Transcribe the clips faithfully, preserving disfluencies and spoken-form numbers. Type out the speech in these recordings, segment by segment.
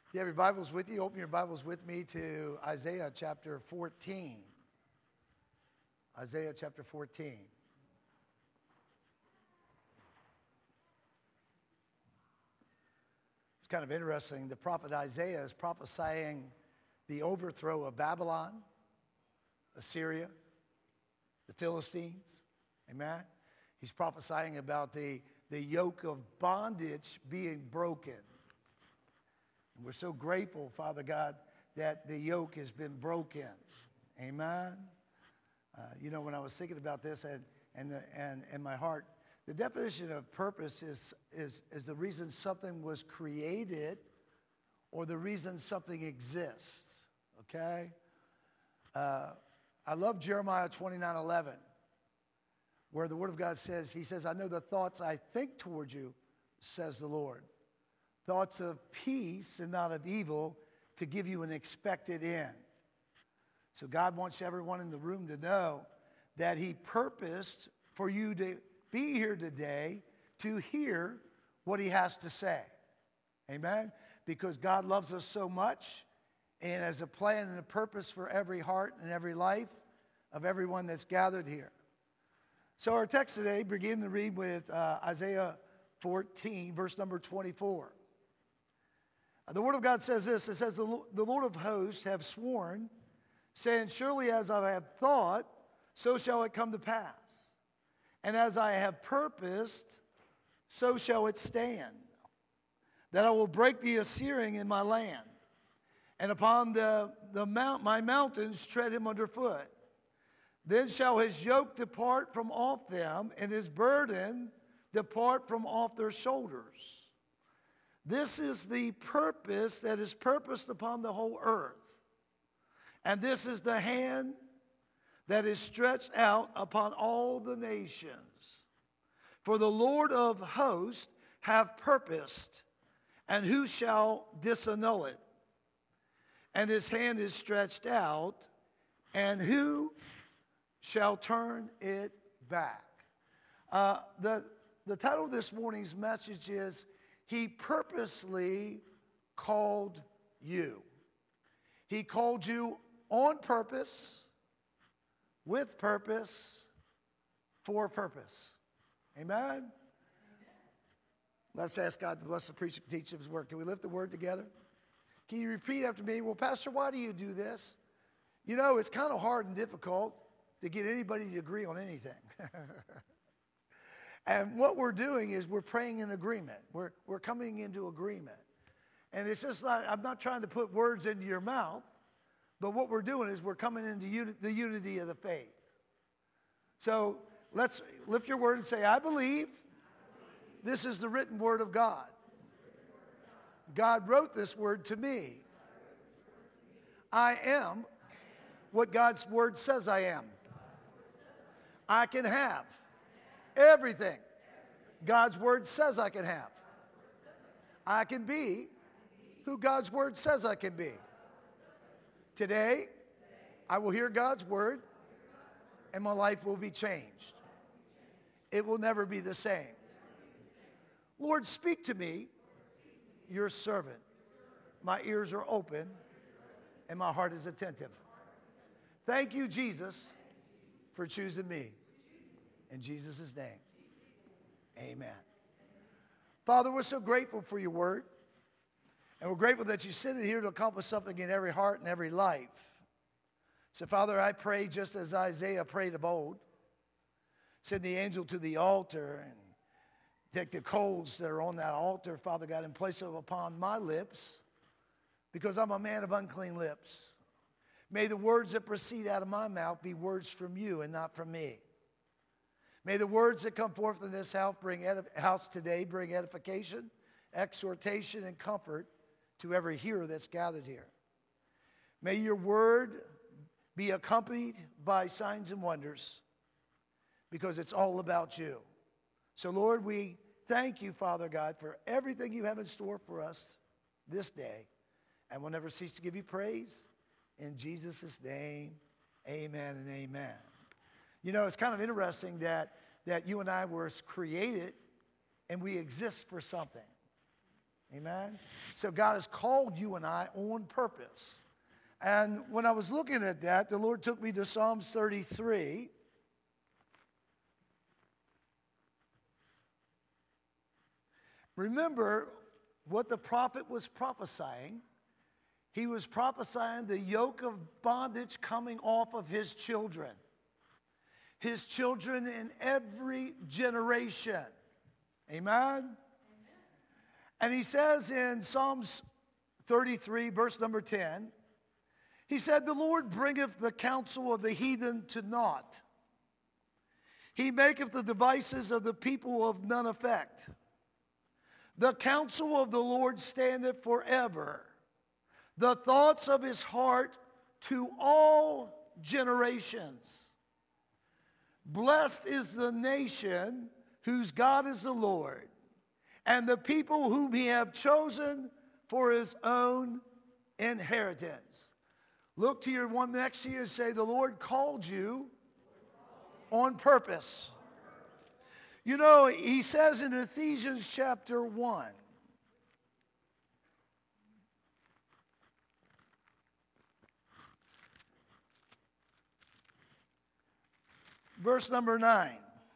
If you have your Bibles with you, open your Bibles with me to Isaiah chapter fourteen. Isaiah chapter fourteen. It's kind of interesting. The prophet Isaiah is prophesying the overthrow of Babylon, Assyria, the Philistines. Amen? He's prophesying about the, the yoke of bondage being broken. And we're so grateful, Father God, that the yoke has been broken. Amen? Uh, you know, when I was thinking about this and and the, and in my heart, the definition of purpose is, is, is the reason something was created or the reason something exists. Okay? Uh, I love Jeremiah twenty-nine eleven, where the Word of God says, he says, I know the thoughts I think toward you, says the Lord. Thoughts of peace and not of evil, to give you an expected end. So God wants everyone in the room to know that he purposed for you to be here today to hear what he has to say. Amen? Because God loves us so much and has a plan and a purpose for every heart and every life of everyone that's gathered here. So our text today, begin to read with uh, Isaiah fourteen, verse number twenty-four. The Word of God says this, it says, the Lord of hosts have sworn, saying, surely as I have thought, so shall it come to pass. And as I have purposed, so shall it stand. That I will break the Assyrian in my land, and upon the, the mount, my mountains tread him underfoot. Then shall his yoke depart from off them, and his burden depart from off their shoulders. This is the purpose that is purposed upon the whole earth. And this is the hand that is stretched out upon all the nations. For the Lord of hosts hath purposed, and who shall disannul it? And his hand is stretched out, and who shall turn it back? Uh, the, the title of this morning's message is, He purposely called you. He called you on purpose, with purpose, for purpose. Amen? Let's ask God to bless the preacher and teach of his word. Can we lift the word together? Can you repeat after me? Well, Pastor, why do you do this? You know, it's kind of hard and difficult to get anybody to agree on anything. And what we're doing is we're praying in agreement. We're, we're coming into agreement. And it's just like, I'm not trying to put words into your mouth, but what we're doing is we're coming into uni- the unity of the faith. So let's lift your word and say, I believe this is the written word of God. God wrote this word to me. I am what God's word says I am. I can have everything God's word says I can have. I can be who God's word says I can be. Today, I will hear God's word, and my life will be changed. It will never be the same. Lord, speak to me, your servant. My ears are open, and my heart is attentive. Thank you, Jesus, for choosing me. In Jesus' name, amen. Father, we're so grateful for your word. And we're grateful that you sent it here to accomplish something in every heart and every life. So, Father, I pray just as Isaiah prayed of old. Send the angel to the altar and take the coals that are on that altar, Father God, and place them upon my lips, because I'm a man of unclean lips. May the words that proceed out of my mouth be words from you and not from me. May the words that come forth in this house bring edif- house today bring edification, exhortation, and comfort to every hearer that's gathered here. May your word be accompanied by signs and wonders, because it's all about you. So, Lord, we thank you, Father God, for everything you have in store for us this day, and we'll never cease to give you praise. In Jesus' name, amen and amen. You know, it's kind of interesting that, that you and I were created and we exist for something. Amen? So God has called you and I on purpose. And when I was looking at that, the Lord took me to Psalms thirty-three. Remember what the prophet was prophesying. He was prophesying the yoke of bondage coming off of his children. His children in every generation. Amen? Amen? And he says in Psalms thirty-three, verse number ten, he said, the Lord bringeth the counsel of the heathen to naught. He maketh the devices of the people of none effect. The counsel of the Lord standeth forever. The thoughts of his heart to all generations. Blessed is the nation whose God is the Lord, and the people whom he hath chosen for his own inheritance. Look to your one next to you and say, the Lord called you on purpose. You know, he says in Ephesians chapter one, verse number nine.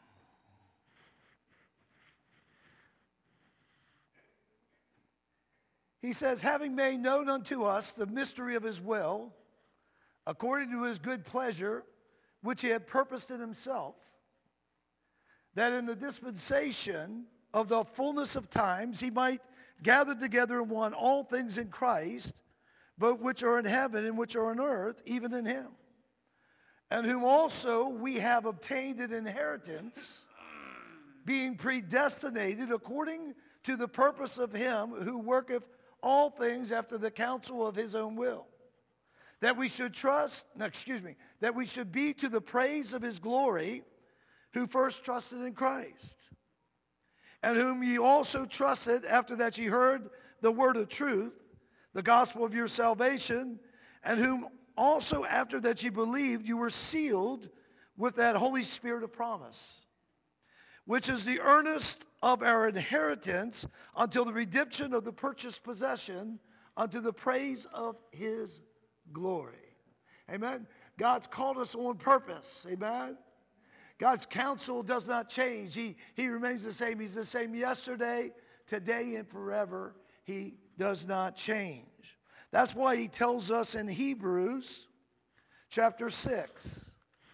He says, having made known unto us the mystery of his will, according to his good pleasure, which he had purposed in himself, that in the dispensation of the fullness of times he might gather together in one all things in Christ, both which are in heaven and which are on earth, even in him. And whom also we have obtained an inheritance, being predestinated according to the purpose of him who worketh all things after the counsel of his own will. That we should trust, no, excuse me, that we should be to the praise of his glory, who first trusted in Christ, and whom ye also trusted after that ye heard the word of truth, the gospel of your salvation, and whom also after that ye believed, you were sealed with that Holy Spirit of promise, which is the earnest of our inheritance until the redemption of the purchased possession, unto the praise of his glory. Amen. God's called us on purpose. Amen. God's counsel does not change. He, he remains the same. He's the same yesterday, today, and forever. He does not change. That's why he tells us in Hebrews chapter six.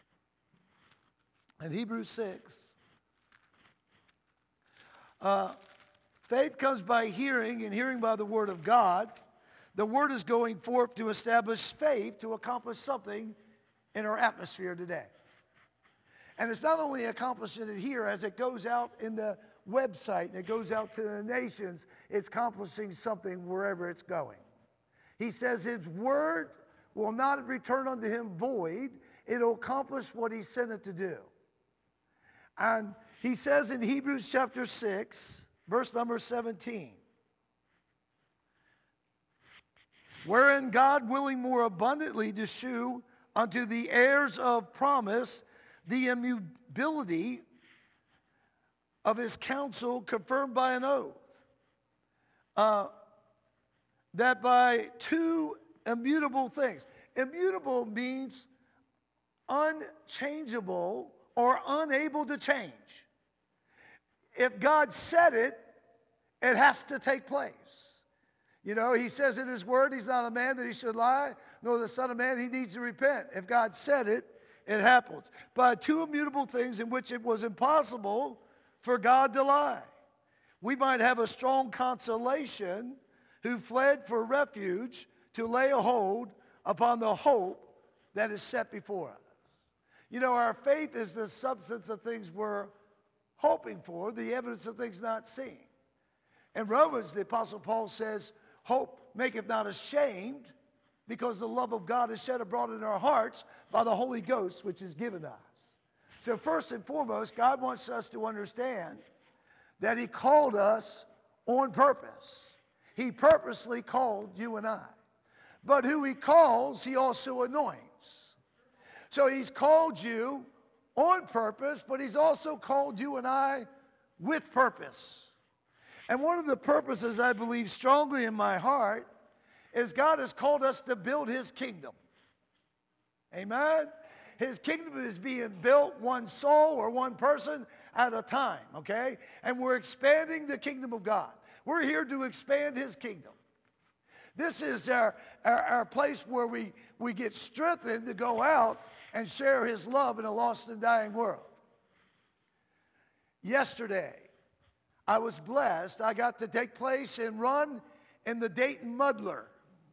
In Hebrews six, uh, faith comes by hearing, and hearing by the word of God. The word is going forth to establish faith to accomplish something in our atmosphere today. And it's not only accomplishing it here, as it goes out in the website and it goes out to the nations, it's accomplishing something wherever it's going. He says his word will not return unto him void. It'll accomplish what he sent it to do. And he says in Hebrews chapter six, verse number seventeen, wherein God willing more abundantly to shew unto the heirs of promise the immutability of his counsel, confirmed by an oath, uh, that by two immutable things. Immutable means unchangeable or unable to change. If God said it, it has to take place. You know, he says in his word, he's not a man that he should lie, nor the son of man he needs to repent. If God said it, it happens. By two immutable things in which it was impossible for God to lie. We might have a strong consolation who fled for refuge to lay a hold upon the hope that is set before us. You know, our faith is the substance of things we're hoping for, the evidence of things not seen. In Romans, the Apostle Paul says, hope maketh not ashamed, because the love of God is shed abroad in our hearts by the Holy Ghost, which is given us. So first and foremost, God wants us to understand that he called us on purpose. He purposely called you and I. But who he calls, he also anoints. So he's called you on purpose, but he's also called you and I with purpose. And one of the purposes I believe strongly in my heart is God has called us to build his kingdom. Amen? His kingdom is being built one soul or one person at a time, okay? And we're expanding the kingdom of God. We're here to expand his kingdom. This is our, our, our place where we, we get strengthened to go out and share his love in a lost and dying world. Yesterday, I was blessed. I got to take place and run in the Dayton Muddler.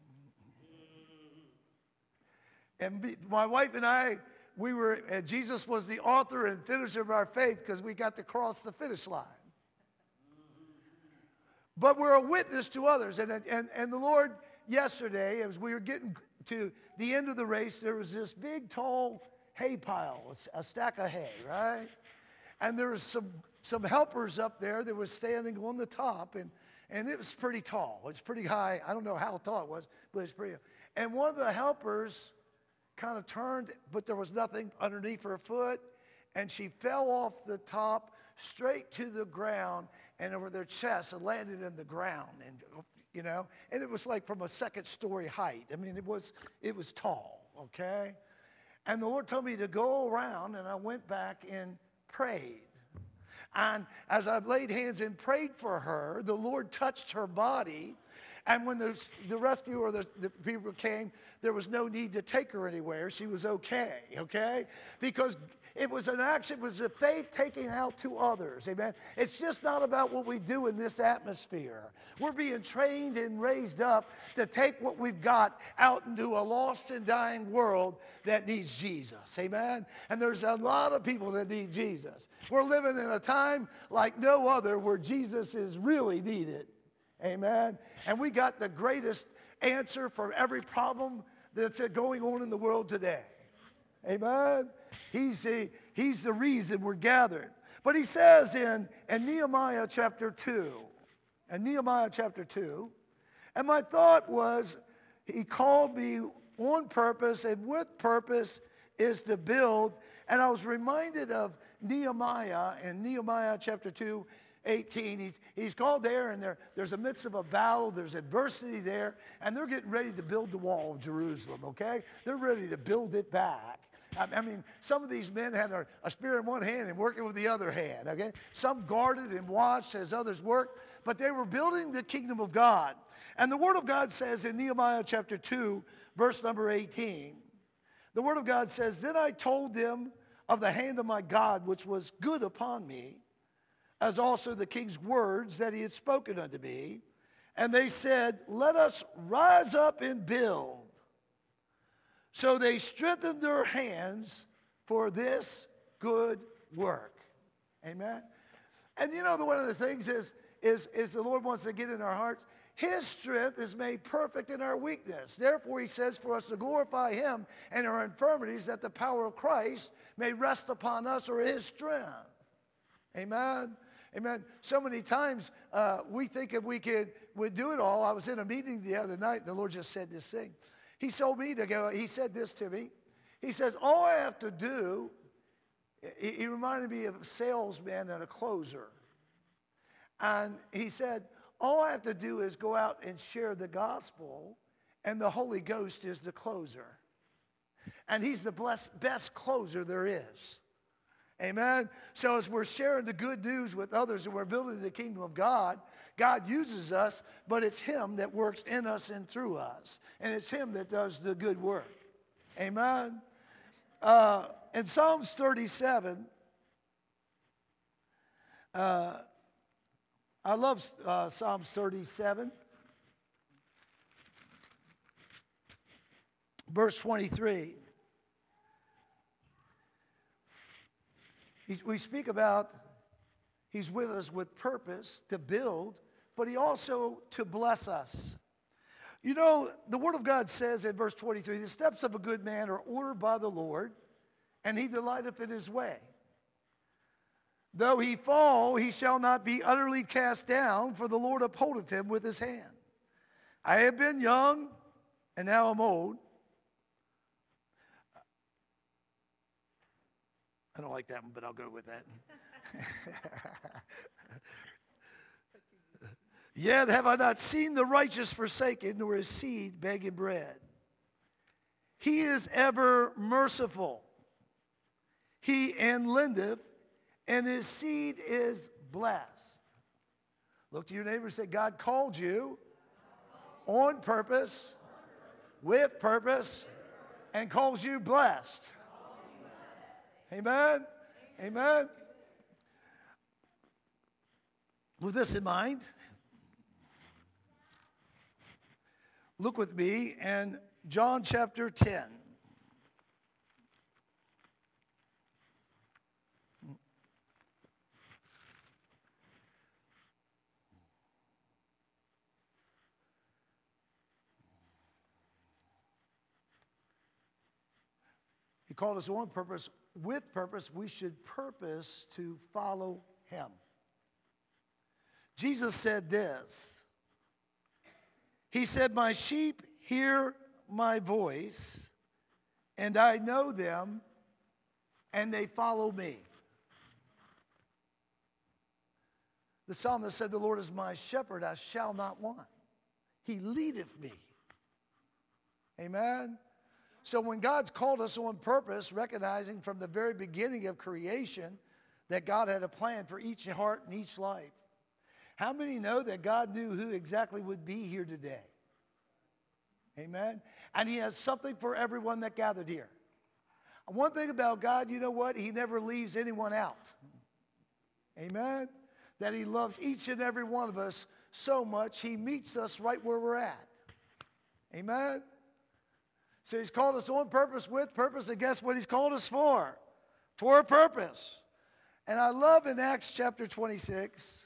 And be, my wife and I, we were, and Jesus was the author and finisher of our faith because we got to cross the finish line. But we're a witness to others. And, and, and the Lord, yesterday, as we were getting to the end of the race, there was this big, tall hay pile, a stack of hay, right? And there was some, some helpers up there that was standing on the top, and, and it was pretty tall. It's pretty high. I don't know how tall it was, but it's pretty. And one of the helpers kind of turned, but there was nothing underneath her foot, and she fell off the top straight to the ground and over their chest and landed in the ground, and you know, and it was like from a second story height. I mean, it was it was tall, okay? And the Lord told me to go around, and I went back and prayed. And as I laid hands and prayed for her, the Lord touched her body. And when the, the rescue or the, the people came, there was no need to take her anywhere. She was okay, okay? Because it was an action, it was a faith taking out to others, amen? It's just not about what we do in this atmosphere. We're being trained and raised up to take what we've got out into a lost and dying world that needs Jesus, amen? And there's a lot of people that need Jesus. We're living in a time like no other where Jesus is really needed. Amen. And we got the greatest answer for every problem that's going on in the world today. Amen. He's the, he's the reason we're gathered. But he says in, in Nehemiah chapter two, and Nehemiah chapter two, and my thought was, he called me on purpose, and with purpose is to build. And I was reminded of Nehemiah in Nehemiah chapter two, eighteen, he's, he's called there, and there, there's a midst of a battle, there's adversity there, and they're getting ready to build the wall of Jerusalem, okay? They're ready to build it back. I, I mean, some of these men had a, a spear in one hand and working with the other hand, okay? Some guarded and watched as others worked, but they were building the kingdom of God. And the Word of God says in Nehemiah chapter two, verse number eighteen, the Word of God says, then I told them of the hand of my God, which was good upon me, as also the king's words that he had spoken unto me. And they said, let us rise up and build. So they strengthened their hands for this good work. Amen. And you know, the, one of the things is, is, is the Lord wants to get in our hearts. His strength is made perfect in our weakness. Therefore, he says for us to glorify him in our infirmities, that the power of Christ may rest upon us, or his strength. Amen. Amen. So many times uh, we think if we could would do it all. I was in a meeting the other night, and the Lord just said this thing. He told me to go, he said this to me. He says, all I have to do, he, he reminded me of a salesman and a closer. And he said, all I have to do is go out and share the gospel, and the Holy Ghost is the closer. And he's the blessed, best closer there is. Amen. So as we're sharing the good news with others and we're building the kingdom of God, God uses us, but it's him that works in us and through us. And it's him that does the good work. Amen. Uh, in Psalms thirty-seven, uh, I love uh, Psalms thirty-seven, verse twenty-three. He's, we speak about he's with us with purpose to build, but he also to bless us. You know, the Word of God says in verse twenty-three, the steps of a good man are ordered by the Lord, and he delighteth in his way. Though he fall, he shall not be utterly cast down, for the Lord upholdeth him with his hand. I have been young, and now I'm old. I don't like that one, but I'll go with that. Yet have I not seen the righteous forsaken, nor his seed begging bread. He is ever merciful. He lendeth, and his seed is blessed. Look to your neighbor and say, God called you on purpose, with purpose, and calls you blessed. Amen? Amen? With this in mind, look with me in John chapter ten. He called us on purpose, with purpose. We should purpose to follow him. Jesus said this. He said, my sheep hear my voice, and I know them, and they follow me. The psalmist said, the Lord is my shepherd, I shall not want. He leadeth me. Amen? So when God's called us on purpose, recognizing from the very beginning of creation that God had a plan for each heart and each life. How many know that God knew who exactly would be here today? Amen? And he has something for everyone that gathered here. And one thing about God, you know what? He never leaves anyone out. Amen? That he loves each and every one of us so much, he meets us right where we're at. Amen? So he's called us on purpose, with purpose, and guess what he's called us for? For a purpose. And I love in Acts chapter twenty-six,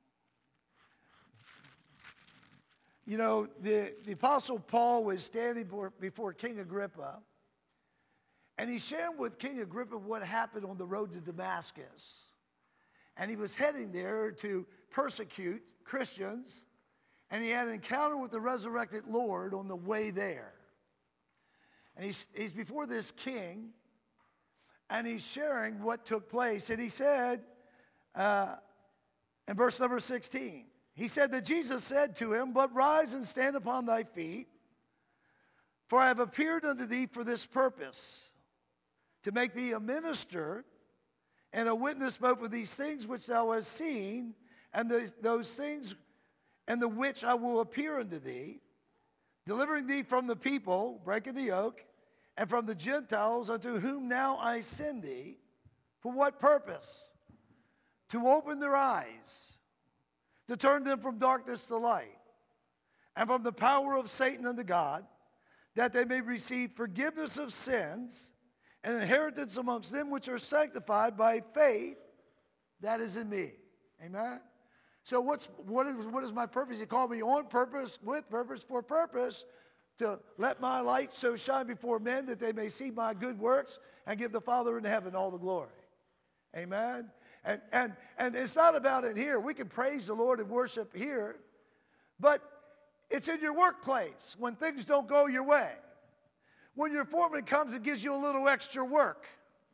you know, the, the Apostle Paul was standing before, before King Agrippa, and he shared with King Agrippa what happened on the road to Damascus. And he was heading there to persecute Christians, and he had an encounter with the resurrected Lord on the way there. And he's, he's before this king, and he's sharing what took place. And he said, uh, in verse number sixteen, he said that Jesus said to him, but rise and stand upon thy feet, for I have appeared unto thee for this purpose, to make thee a minister and a witness both of these things which thou hast seen, and those, those things and the which I will appear unto thee, delivering thee from the people, breaking the yoke, and from the Gentiles unto whom now I send thee. For what purpose? To open their eyes, to turn them from darkness to light, and from the power of Satan unto God, that they may receive forgiveness of sins and inheritance amongst them which are sanctified by faith that is in me. Amen? So what's, what, is, what is my purpose? He called me on purpose, with purpose, for purpose, to let my light so shine before men that they may see my good works and give the Father in heaven all the glory. Amen? And, and, and it's not about it here. We can praise the Lord and worship here, but it's in your workplace when things don't go your way. When your foreman comes and gives you a little extra work.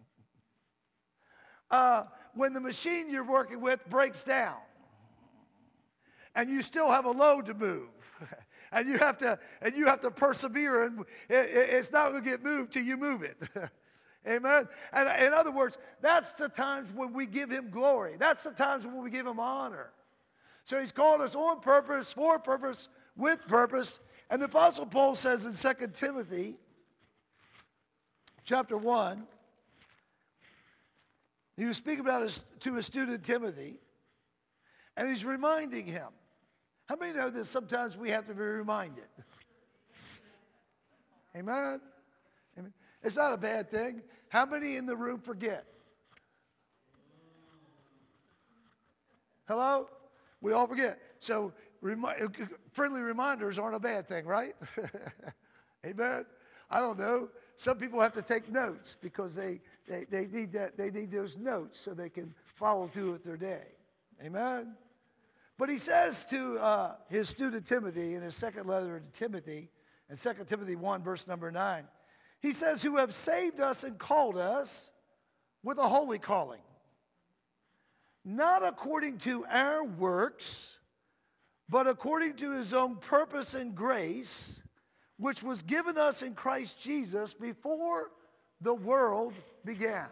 Uh, when the machine you're working with breaks down and you still have a load to move. And you have to, and you have to persevere, and it, it's not going to get moved till you move it. Amen? And in other words, that's the times when we give him glory. That's the times when we give him honor. So he's called us on purpose, for purpose, with purpose. And the Apostle Paul says in Second Timothy chapter one, he was speaking about his, to his student Timothy, and he's reminding him. How many know that sometimes we have to be reminded? Amen? Amen. It's not a bad thing. How many in the room forget? Hello? We all forget. So remi- friendly reminders aren't a bad thing, right? Amen? I don't know. Some people have to take notes because they, they, they, need that, they need those notes so they can follow through with their day. Amen? But he says to uh, his student Timothy in his second letter to Timothy, in Second Timothy one, verse number nine, he says, who have saved us and called us with a holy calling, not according to our works, But according to his own purpose and grace, which was given us in Christ Jesus before the world began.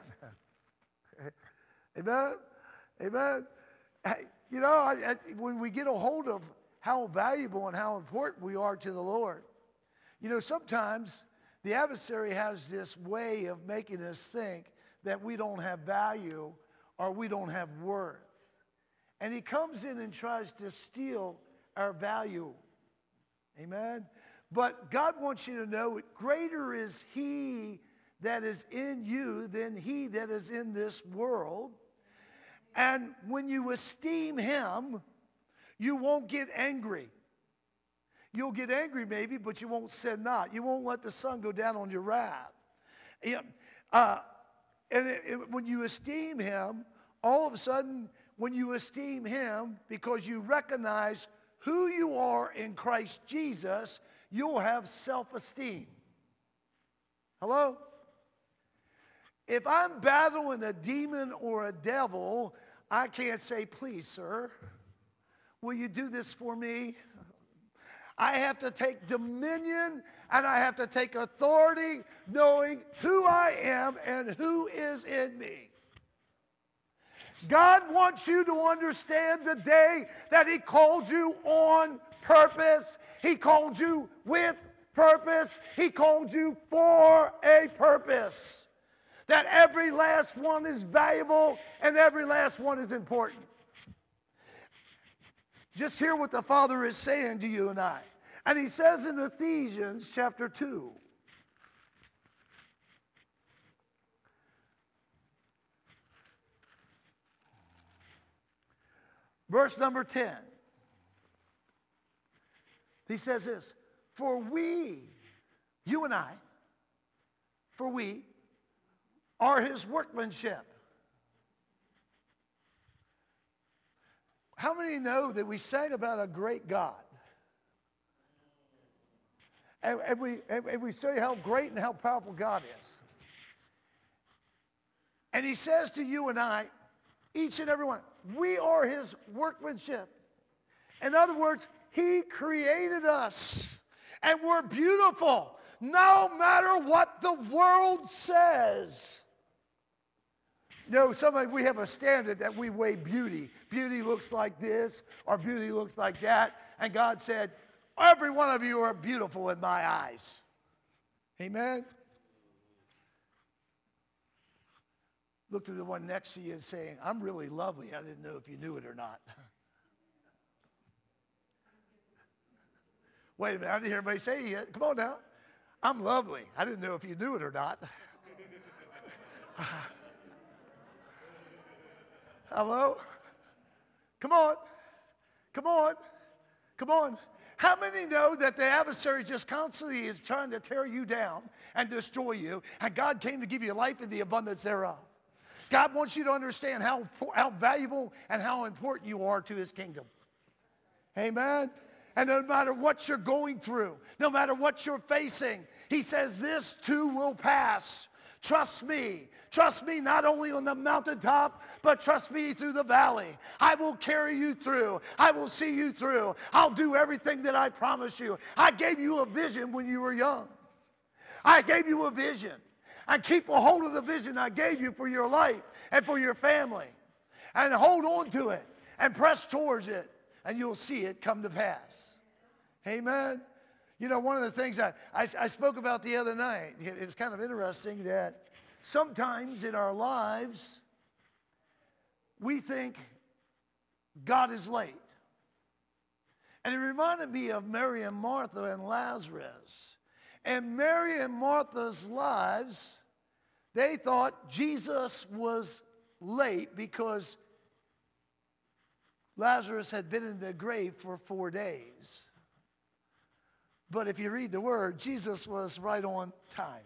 Amen? Amen? You know, I, I, when we get a hold of how valuable and how important we are to the Lord, you know, sometimes the adversary has this way of making us think that we don't have value or we don't have worth. And he comes in and tries to steal our value. Amen? But God wants you to know greater is he that is in you than he that is in this world. And when you esteem him, you won't get angry. You'll get angry maybe, but you won't sin not. You won't let the sun go down on your wrath. Uh, and it, it, when you esteem him, all of a sudden, when you esteem him, because you recognize who you are in Christ Jesus, you'll have self-esteem. Hello? If I'm battling a demon or a devil, I can't say, please, sir, will you do this for me? I have to take dominion and I have to take authority knowing who I am and who is in me. God wants you to understand the day that he called you on purpose. He called you with purpose. He called you for a purpose. That every last one is valuable and every last one is important. Just hear what the Father is saying to you and I. And he says in Ephesians chapter two, verse number ten, he says this, for we, you and I, for we are his workmanship. How many know that we sang about a great God? And, and, we, and, and we show you how great and how powerful God is. And he says to you and I, each and every one, we are his workmanship. In other words, he created us. And we're beautiful, no matter what the world says. You know, somebody, we have a standard that we weigh beauty. Beauty looks like this, or beauty looks like that. And God said, every one of you are beautiful in my eyes. Amen? Look to the one next to you and saying, I'm really lovely. I didn't know if you knew it or not. Wait a minute, I didn't hear anybody say it yet. Come on now. I'm lovely. I didn't know if you knew it or not. Hello? Come on. Come on. Come on. How many know that the adversary just constantly is trying to tear you down and destroy you, and God came to give you life in the abundance thereof? God wants you to understand how, how valuable and how important you are to his kingdom. Amen? And no matter what you're going through, no matter what you're facing, he says this too will pass. Trust me. Trust me not only on the mountaintop, but trust me through the valley. I will carry you through. I will see you through. I'll do everything that I promised you. I gave you a vision when you were young. I gave you a vision. And keep a hold of the vision I gave you for your life and for your family. And hold on to it and press towards it, and you'll see it come to pass. Amen? You know, one of the things I, I, I spoke about the other night, it, it's kind of interesting that sometimes in our lives, we think God is late. And it reminded me of Mary and Martha and Lazarus. And Mary and Martha's lives, they thought Jesus was late because Lazarus had been in the grave for four days. But if you read the word, Jesus was right on time.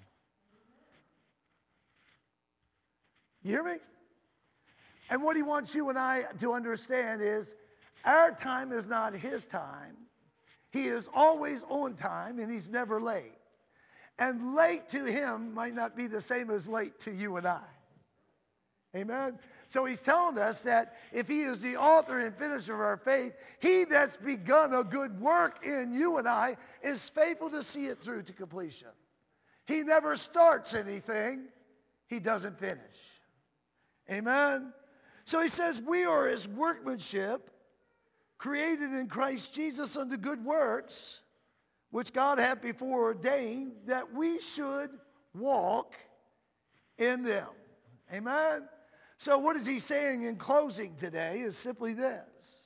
You hear me? And what he wants you and I to understand is our time is not his time. He is always on time and he's never late. And late to him might not be the same as late to you and I. Amen. So he's telling us that if he is the author and finisher of our faith, he that's begun a good work in you and I is faithful to see it through to completion. He never starts anything he doesn't finish. Amen. So he says we are his workmanship, created in Christ Jesus unto good works, which God hath before ordained that we should walk in them. Amen. So what is he saying in closing today is simply this.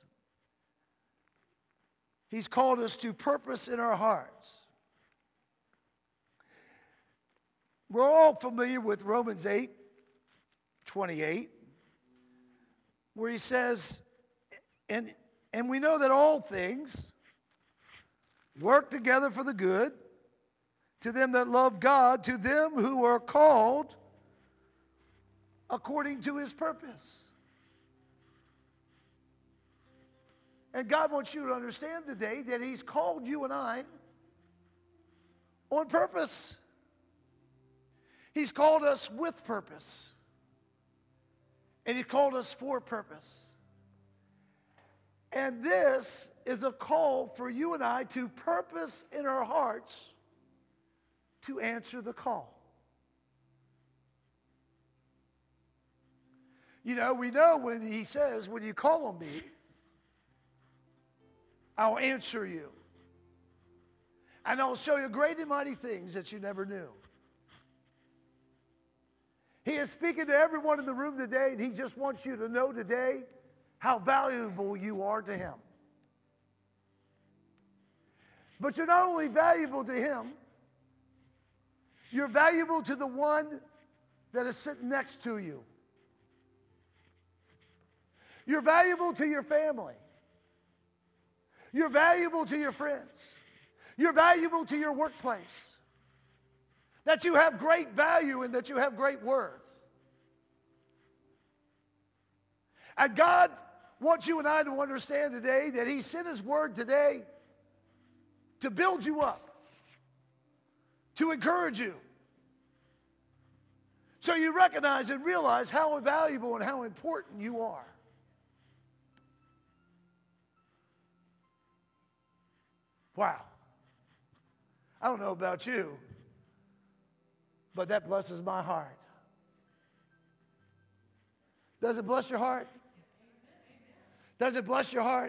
He's called us to purpose in our hearts. We're all familiar with Romans eight twenty-eight, where he says, and, and we know that all things work together for the good to them that love God, to them who are called according to his purpose. And God wants you to understand today that he's called you and I on purpose. He's called us with purpose. And he called us for purpose. And this is a call for you and I to purpose in our hearts to answer the call. You know, we know when he says, when you call on me, I'll answer you. And I'll show you great and mighty things that you never knew. He is speaking to everyone in the room today, and he just wants you to know today how valuable you are to him. But you're not only valuable to him, you're valuable to the one that is sitting next to you. You're valuable to your family. You're valuable to your friends. You're valuable to your workplace. That you have great value and that you have great worth. And God wants you and I to understand today that he sent his word today to build you up, to encourage you, so you recognize and realize how valuable and how important you are. Wow. I don't know about you, but that blesses my heart. Does it bless your heart? Does it bless your heart?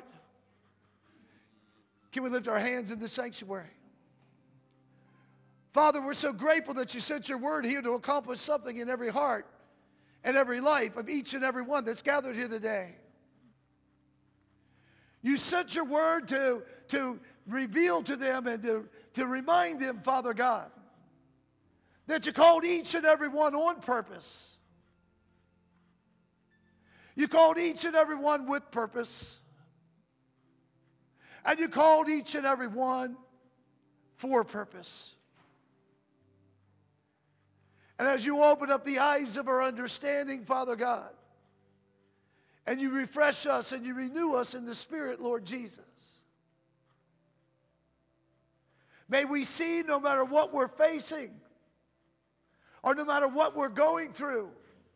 Can we lift our hands in the sanctuary? Father, we're so grateful that you sent your word here to accomplish something in every heart and every life of each and every one that's gathered here today. You sent your word to, to reveal to them and to, to remind them, Father God, that you called each and every one on purpose. You called each and every one with purpose. And you called each and every one for purpose. And as you open up the eyes of our understanding, Father God, and you refresh us and you renew us in the Spirit, Lord Jesus, may we see no matter what we're facing or no matter what we're going through,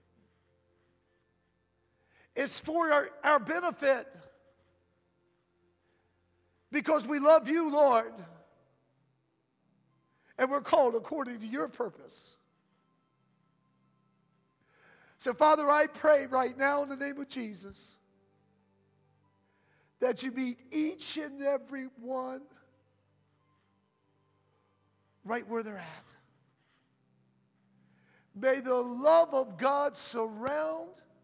it's for our, our benefit because we love you, Lord, and we're called according to your purpose. So, Father, I pray right now in the name of Jesus that you meet each and every one right where they're at. May the love of God surround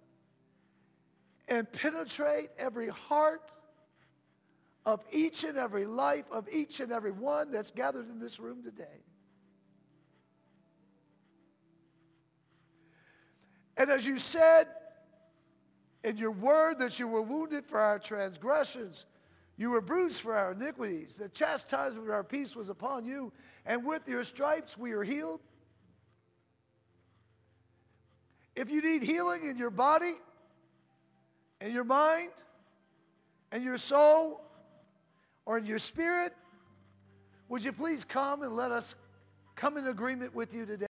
and penetrate every heart of each and every life of each and every one that's gathered in this room today. And as you said in your word that you were wounded for our transgressions, you were bruised for our iniquities, the chastisement of our peace was upon you, and with your stripes we are healed. If you need healing in your body, in your mind, in your soul, or in your spirit, would you please come and let us come in agreement with you today?